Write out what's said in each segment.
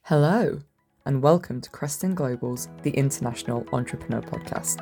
Hello, and welcome to Creston Global's The International Entrepreneur Podcast.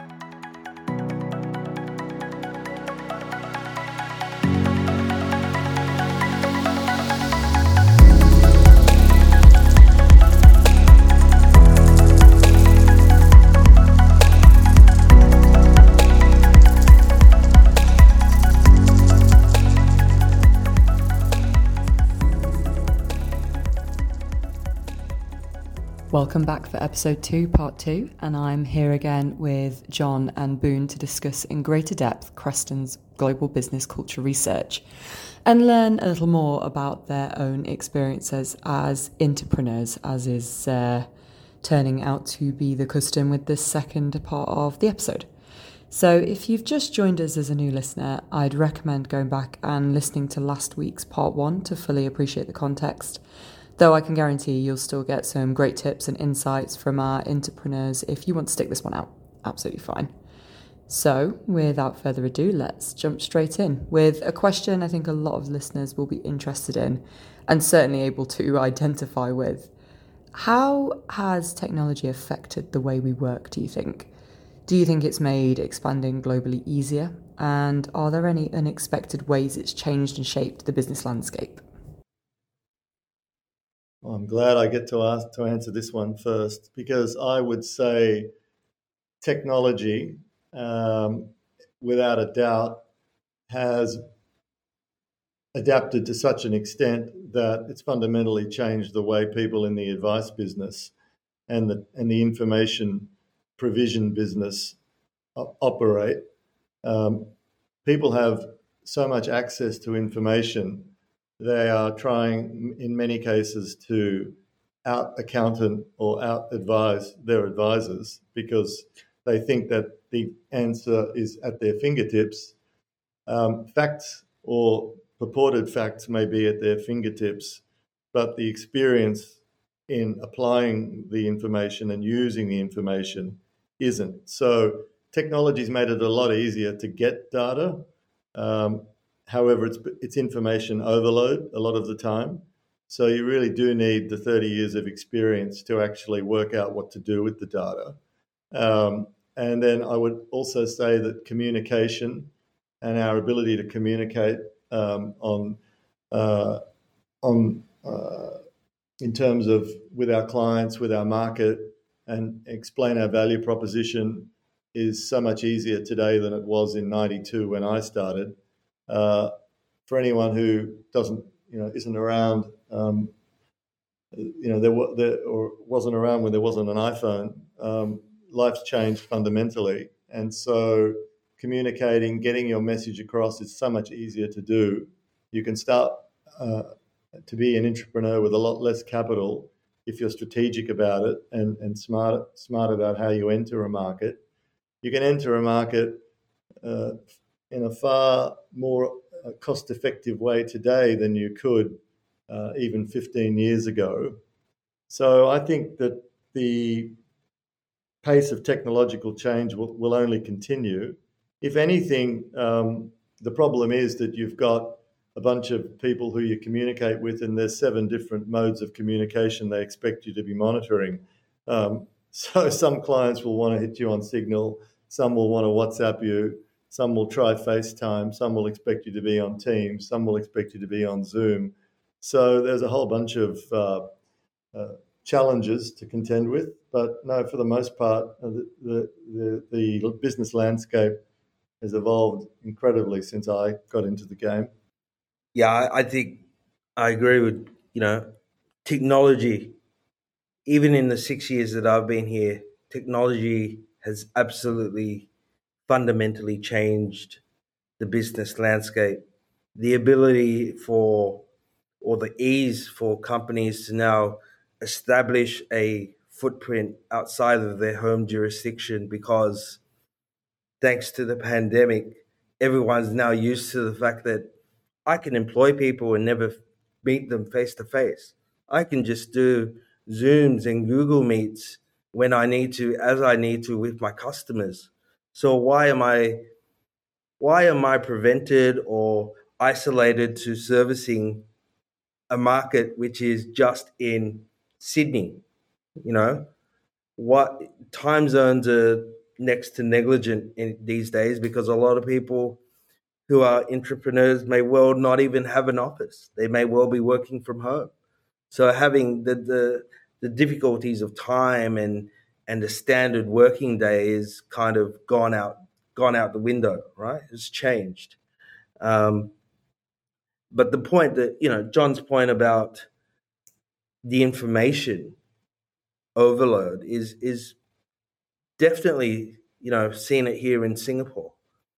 Welcome back for episode 2, part 2, and I'm here again with John and Boone to discuss in greater depth Creston's global business culture research and learn a little more about their own experiences as entrepreneurs, as is turning out to be the custom with this second part of the episode. So if you've just joined us as a new listener, I'd recommend going back and listening to last week's part 1 to fully appreciate the context. Though I can guarantee you'll still get some great tips and insights from our entrepreneurs if you want to stick this one out. Absolutely fine. So, without further ado, let's jump straight in with a question I think a lot of listeners will be interested in and certainly able to identify with. How has technology affected the way we work, do you think? Do you think it's made expanding globally easier? And are there any unexpected ways it's changed and shaped the business landscape? Well, I'm glad I get to answer this one first, because I would say technology, without a doubt, has adapted to such an extent that it's fundamentally changed the way people in the advice business and the information provision business operate. People have so much access to information. They are trying, in many cases, to out-accountant or out-advise their advisors because they think that the answer is at their fingertips. Facts or purported facts may be at their fingertips, but the experience in applying the information and using the information isn't. So technology's made it a lot easier to get data. However, it's information overload a lot of the time. So you really do need the 30 years of experience to actually work out what to do with the data. And then I would also say that communication and our ability to communicate in terms of with our clients, with our market, and explain our value proposition is so much easier today than it was in '92 when I started. For anyone who isn't around, or wasn't around when there wasn't an iPhone, life's changed fundamentally, and so communicating, getting your message across is so much easier to do. You can start to be an entrepreneur with a lot less capital if you're strategic about it and smart about how you enter a market. You can enter a market in a far more cost-effective way today than you could even 15 years ago. So I think that the pace of technological change will only continue. If anything, the problem is that you've got a bunch of people who you communicate with, and there's 7 different modes of communication they expect you to be monitoring. So some clients will want to hit you on Signal, some will want to WhatsApp you, some will try FaceTime, some will expect you to be on Teams, some will expect you to be on Zoom. So there's a whole bunch of challenges to contend with. But no, for the most part, the business landscape has evolved incredibly since I got into the game. Yeah, I think I agree with, technology. Even in the 6 years that I've been here, technology has absolutely fundamentally changed the business landscape. The ability or the ease for companies to now establish a footprint outside of their home jurisdiction, because thanks to the pandemic, everyone's now used to the fact that I can employ people and never meet them face to face. I can just do Zooms and Google Meets when I need to, as I need to with my customers. So why am I prevented or isolated to servicing a market which is just in Sydney. You know, what time zones are next to negligent these days, because a lot of people who are entrepreneurs may well not even have an office. They may well be working from home. So having the difficulties of time and the standard working day is kind of gone out the window, right? It's changed. But the point that, John's point about the information overload is definitely, seeing it here in Singapore.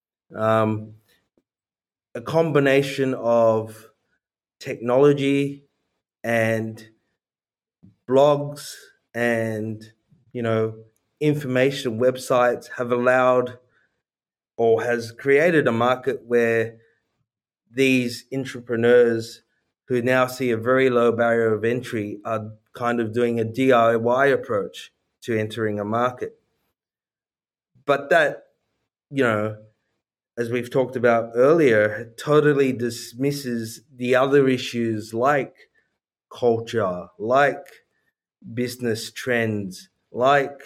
A combination of technology and blogs and, information websites have allowed or has created a market where these entrepreneurs who now see a very low barrier of entry are kind of doing a DIY approach to entering a market. But that, as we've talked about earlier, totally dismisses the other issues like culture, like business trends, like,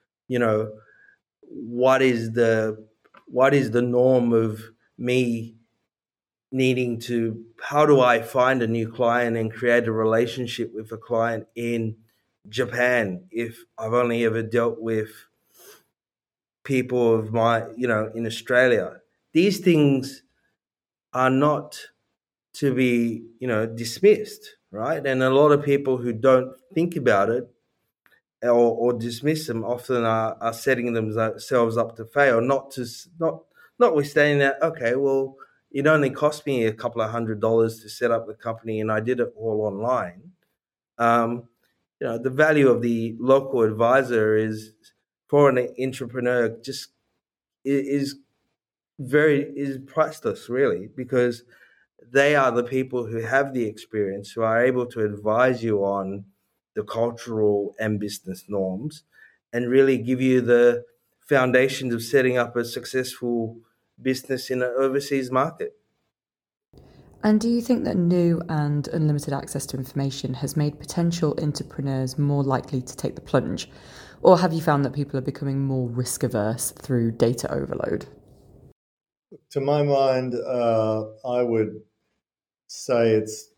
what is the norm of me needing to, how do I find a new client and create a relationship with a client in Japan if I've only ever dealt with people of my, in Australia? These things are not to be, dismissed, right? And a lot of people who don't think about it or dismiss them often are setting themselves up to fail. Notwithstanding that, okay, well, it only cost me a couple of $100 to set up the company, and I did it all online. The value of the local advisor is, for an entrepreneur, just is priceless, really, because they are the people who have the experience, who are able to advise you on the cultural and business norms and really give you the foundations of setting up a successful business in an overseas market. And do you think that new and unlimited access to information has made potential entrepreneurs more likely to take the plunge? Or have you found that people are becoming more risk averse through data overload? To my mind, I would say it's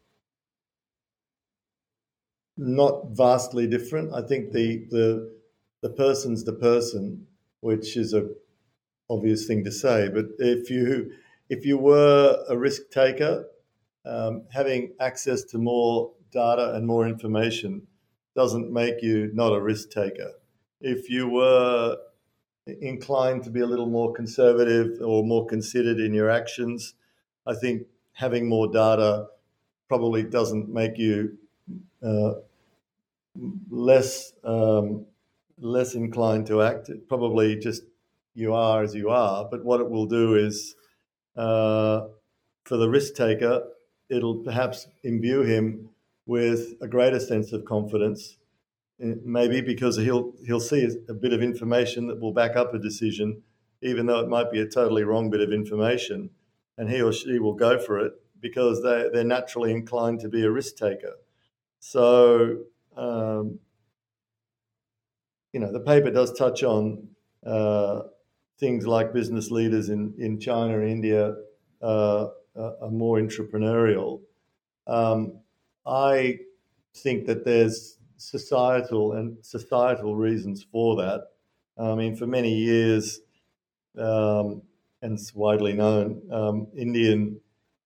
not vastly different. I think the person's the person, which is a obvious thing to say. But if you were a risk taker, having access to more data and more information doesn't make you not a risk taker. If you were inclined to be a little more conservative or more considered in your actions, I think having more data probably doesn't make you less inclined to act. It probably just, you are as you are. But what it will do is, for the risk taker, it'll perhaps imbue him with a greater sense of confidence, maybe because he'll see a bit of information that will back up a decision, even though it might be a totally wrong bit of information, and he or she will go for it because they're naturally inclined to be a risk taker. So, the paper does touch on things like business leaders in China and India are more entrepreneurial. I think that there's societal reasons for that. I mean, for many years, and it's widely known, Indian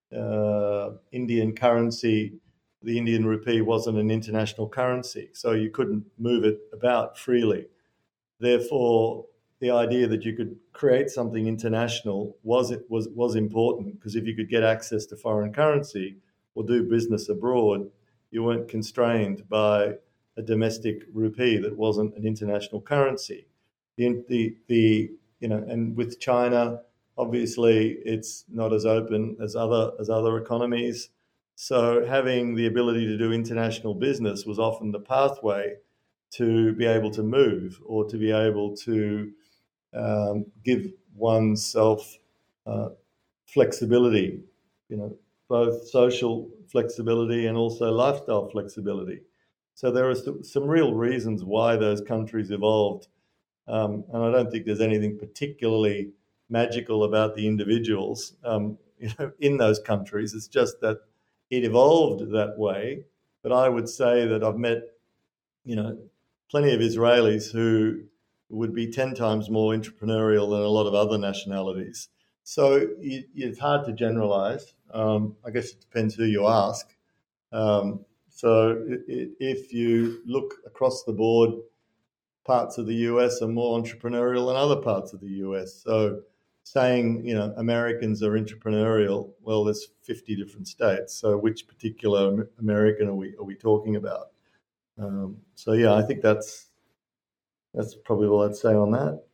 currency, the Indian rupee, wasn't an international currency, so you couldn't move it about freely. Therefore, the idea that you could create something international was important, because if you could get access to foreign currency or do business abroad, you weren't constrained by a domestic rupee that wasn't an international currency. And with China, obviously, it's not as open as other economies. So having the ability to do international business was often the pathway to be able to move, or to be able to give oneself flexibility, both social flexibility and also lifestyle flexibility. So there are some real reasons why those countries evolved. And I don't think there's anything particularly magical about the individuals in those countries. It's just that it evolved that way. But I would say that I've met, plenty of Israelis who would be 10 times more entrepreneurial than a lot of other nationalities. So it's hard to generalize. I guess it depends who you ask. So if you look across the board, parts of the US are more entrepreneurial than other parts of the US. So saying, Americans are entrepreneurial, well, there's 50 different states. So which particular American are we talking about? So yeah, I think that's probably all I'd say on that.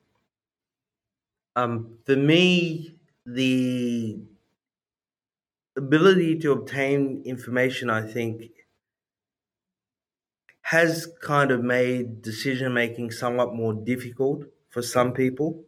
For me, the ability to obtain information, I think, has kind of made decision making somewhat more difficult for some people.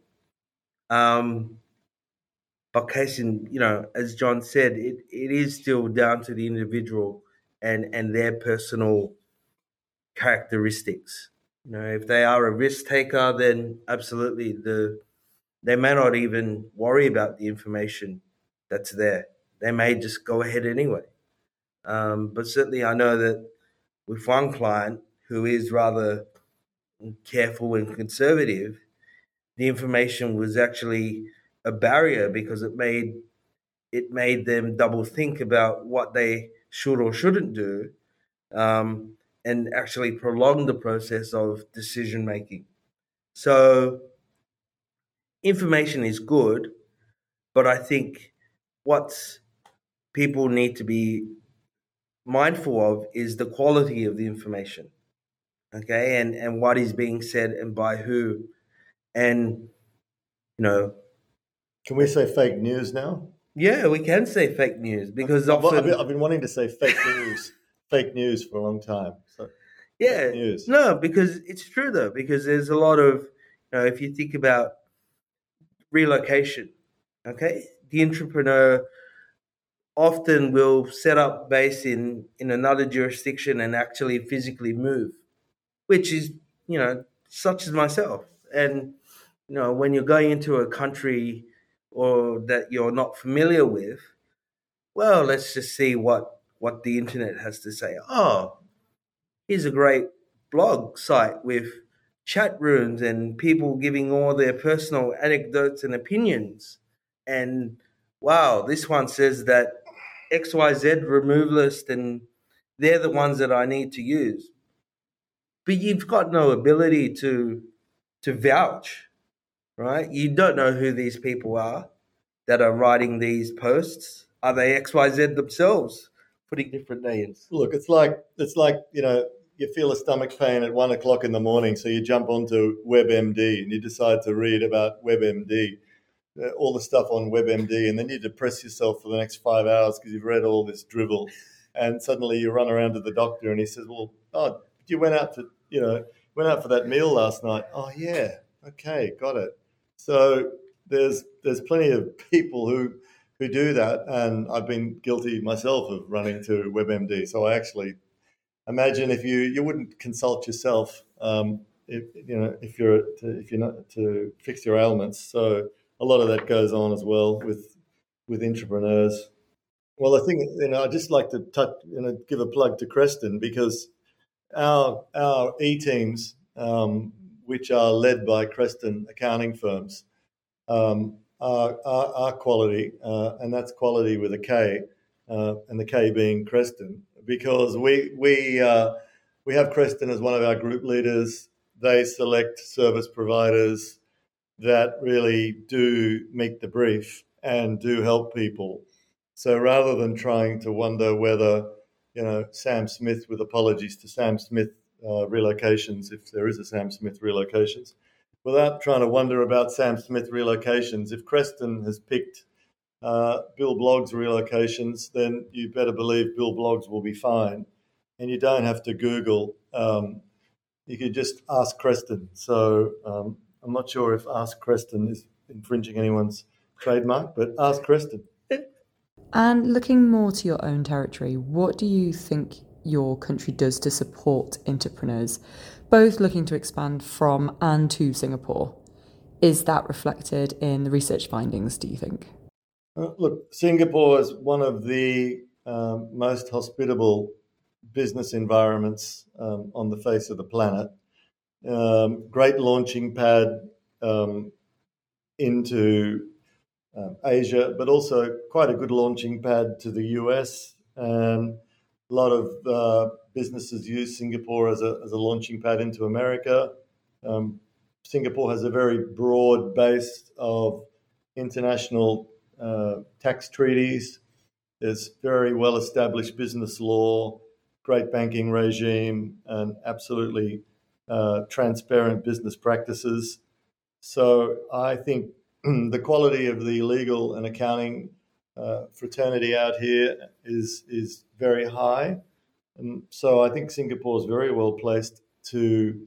But as John said, it is still down to the individual and their personal characteristics. If they are a risk taker, then absolutely they may not even worry about the information that's there. They may just go ahead anyway. But certainly I know that with one client who is rather careful and conservative, the information was actually a barrier because it made them double think about what they should or shouldn't do, and actually prolong the process of decision making. So information is good, but I think what people need to be mindful of is the quality of the information, okay, and what is being said and by who. And can we say fake news now? Yeah, we can say fake news because I've been wanting to say fake news for a long time. So yeah, news. No, because it's true though, because there's a lot of, if you think about relocation, okay, the entrepreneur often will set up base in another jurisdiction and actually physically move, which is, such as myself. And, when you're going into a country or that you're not familiar with, well, let's just see what the internet has to say. Oh, here's a great blog site with chat rooms and people giving all their personal anecdotes and opinions. And wow, this one says that XYZ remove list and they're the ones that I need to use. But you've got no ability to vouch, right? You don't know who these people are that are writing these posts. Are they XYZ themselves putting different names? Look, it's like you feel a stomach pain at 1 o'clock in the morning, so you jump onto WebMD and you decide to read about WebMD, all the stuff on WebMD, and then you depress yourself for the next 5 hours because you've read all this drivel, and suddenly you run around to the doctor and he says, "Well, you went out for that meal last night." "Oh yeah, okay, got it." So there's plenty of people who do that, and I've been guilty myself of running to WebMD. So I actually imagine if you wouldn't consult yourself, if you're not to fix your ailments. So a lot of that goes on as well with entrepreneurs. Well, I think I'd just like to give a plug to Creston, because our e-teams, which are led by Creston accounting firms, are quality, and that's quality with a K, and the K being Creston, because we have Creston as one of our group leaders. They select service providers that really do meet the brief and do help people. So rather than trying to wonder whether, Sam Smith, with apologies to Sam Smith relocations, if there is a Sam Smith relocations, without trying to wonder about Sam Smith relocations, if Creston has picked Bill Bloggs relocations, then you better believe Bill Bloggs will be fine. And you don't have to Google. You could just ask Creston. So I'm not sure if Ask Creston is infringing anyone's trademark, but ask Creston. And looking more to your own territory, what do you think your country does to support entrepreneurs, both looking to expand from and to Singapore. Is that reflected in the research findings, do you think? Look, Singapore is one of the most hospitable business environments on the face of the planet. Great launching pad into Asia, but also quite a good launching pad to the US. And a lot of businesses use Singapore as a launching pad into America. Singapore has a very broad base of international tax treaties. There's very well established business law, great banking regime, and absolutely transparent business practices. So I think the quality of the legal and accounting fraternity out here is very high. And so I think Singapore is very well placed to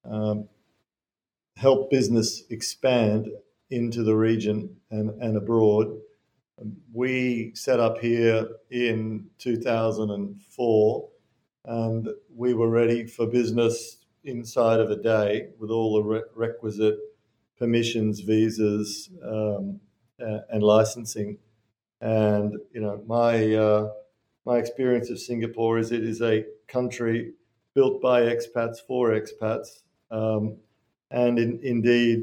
help business expand into the region and abroad. We set up here in 2004 and we were ready for business inside of a day with all the requisite permissions, visas, and licensing. And my experience of Singapore is it is a country built by expats for expats, and indeed,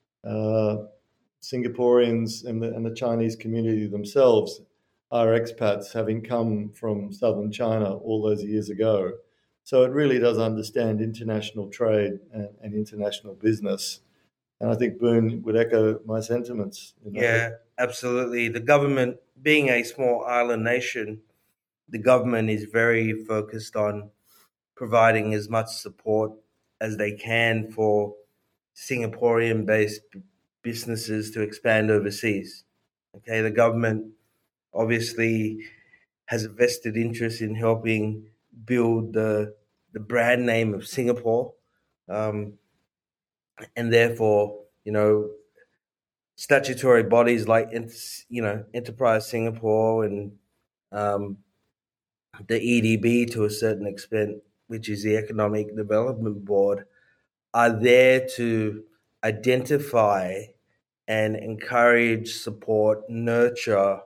Singaporeans and the Chinese community themselves are expats, having come from southern China all those years ago. So it really does understand international trade and international business. And I think Boone would echo my sentiments. Yeah, absolutely. The government, being a small island nation, the government is very focused on providing as much support as they can for Singaporean-based businesses to expand overseas. Okay, the government obviously has a vested interest in helping build the brand name of Singapore, and therefore, statutory bodies like Enterprise Singapore and the EDB to a certain extent, which is the Economic Development Board, are there to identify and encourage, support, nurture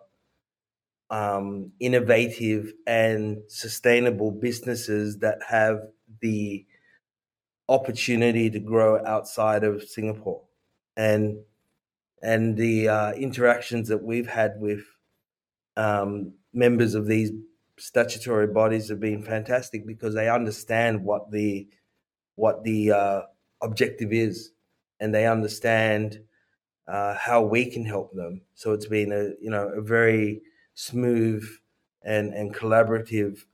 innovative and sustainable businesses that have the opportunity to grow outside of Singapore. And the interactions that we've had with members of these statutory bodies have been fantastic because they understand what the objective is, and they understand how we can help them. So it's been a very smooth and collaborative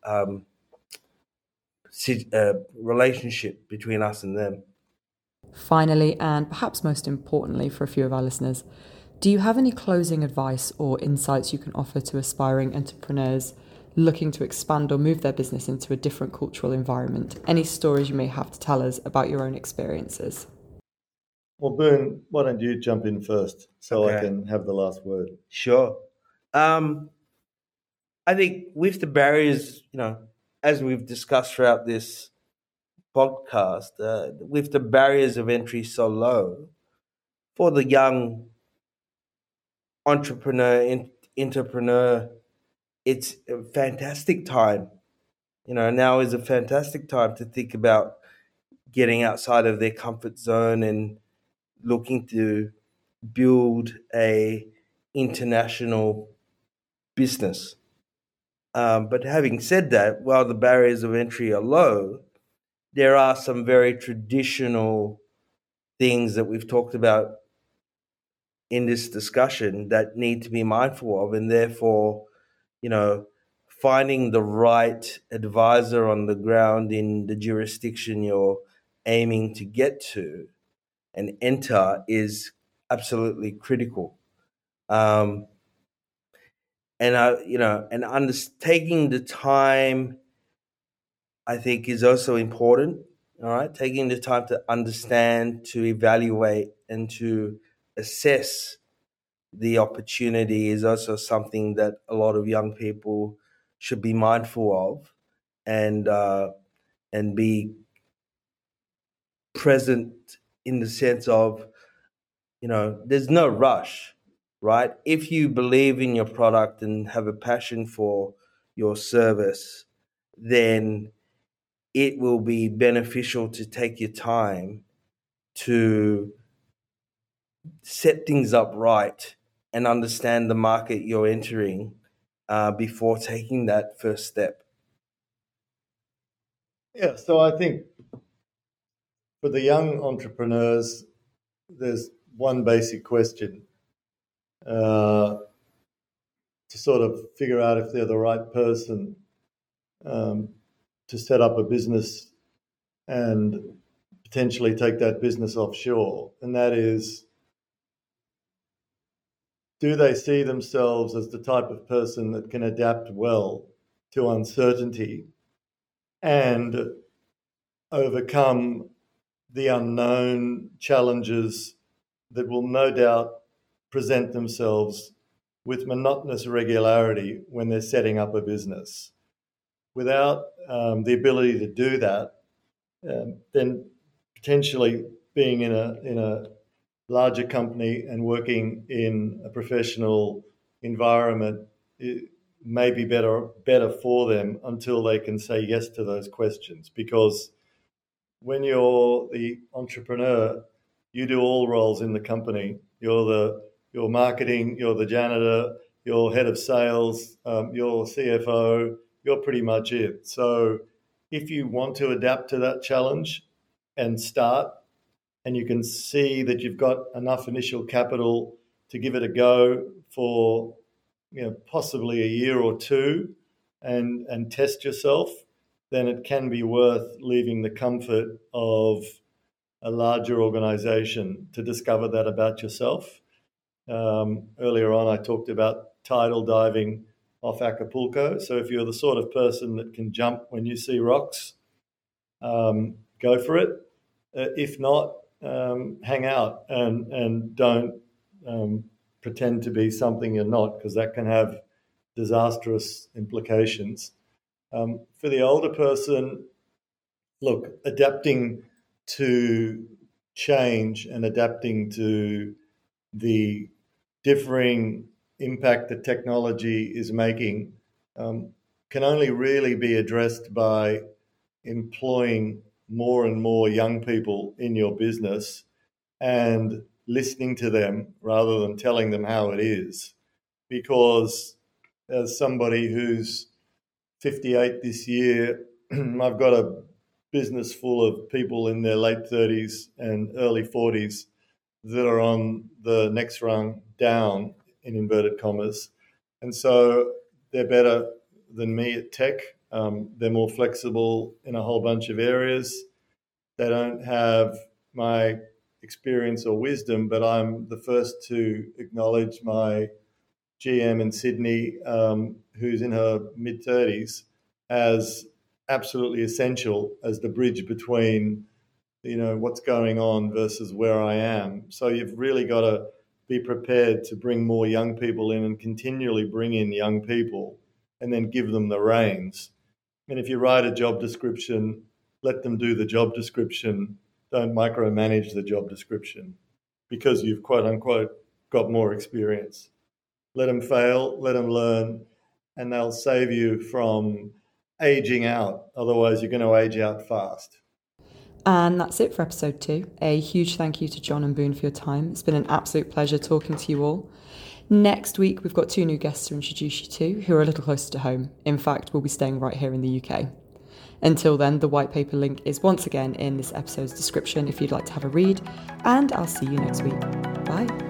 relationship between us and them. Finally, and perhaps most importantly for a few of our listeners, do you have any closing advice or insights you can offer to aspiring entrepreneurs looking to expand or move their business into a different cultural environment? Any stories you may have to tell us about your own experiences? Well, Boone, why don't you jump in first so I can have the last word? Sure. I think with the barriers, as we've discussed throughout this podcast, with the barriers of entry so low for the young entrepreneur, it's a fantastic time. Now is a fantastic time to think about getting outside of their comfort zone and looking to build a international business. But having said that, while the barriers of entry are low, there are some very traditional things that we've talked about in this discussion that need to be mindful of, and therefore, finding the right advisor on the ground in the jurisdiction you're aiming to get to and enter is absolutely critical. And taking the time, I think, is also important. All right, taking the time to understand, to evaluate, and to assess the opportunity is also something that a lot of young people should be mindful of, and be present in the sense of, there's no rush, right? If you believe in your product and have a passion for your service, then it will be beneficial to take your time to set things up right and understand the market you're entering before taking that first step. Yeah, so I think for the young entrepreneurs, there's one basic question to sort of figure out if they're the right person to set up a business and potentially take that business offshore. And that is, do they see themselves as the type of person that can adapt well to uncertainty and overcome the unknown challenges that will no doubt present themselves with monotonous regularity when they're setting up a business? Without the ability to do that, then potentially being in a larger company and working in a professional environment, it may be better for them until they can say yes to those questions. Because when you're the entrepreneur, you do all roles in the company. You're marketing, you're the janitor, you're head of sales, you're CFO, you're pretty much it. So if you want to adapt to that challenge and start, and you can see that you've got enough initial capital to give it a go for possibly a year or two and test yourself, then it can be worth leaving the comfort of a larger organization to discover that about yourself. Earlier on, I talked about tidal diving off Acapulco. So if you're the sort of person that can jump when you see rocks, go for it. If not, hang out and don't pretend to be something you're not, because that can have disastrous implications. For the older person, look, adapting to change and adapting to the differing impact that technology is making can only really be addressed by employing more and more young people in your business and listening to them rather than telling them how it is. Because as somebody who's 58 this year, I've got a business full of people in their late 30s and early 40s that are on the next rung down, in inverted commas. And so they're better than me at tech. They're more flexible in a whole bunch of areas. They don't have my experience or wisdom, but I'm the first to acknowledge my GM in Sydney, who's in her mid-30s, as absolutely essential as the bridge between what's going on versus where I am. So you've really got to be prepared to bring more young people in and continually bring in young people and then give them the reins. And if you write a job description, let them do the job description. Don't micromanage the job description because you've quote unquote got more experience. Let them fail, let them learn, and they'll save you from aging out. Otherwise, you're going to age out fast. And that's it for episode 2. A huge thank you to John and Boone for your time. It's been an absolute pleasure talking to you all. Next week, we've got 2 new guests to introduce you to who are a little closer to home. In fact, we'll be staying right here in the UK. Until then, the white paper link is once again in this episode's description if you'd like to have a read, and I'll see you next week. Bye.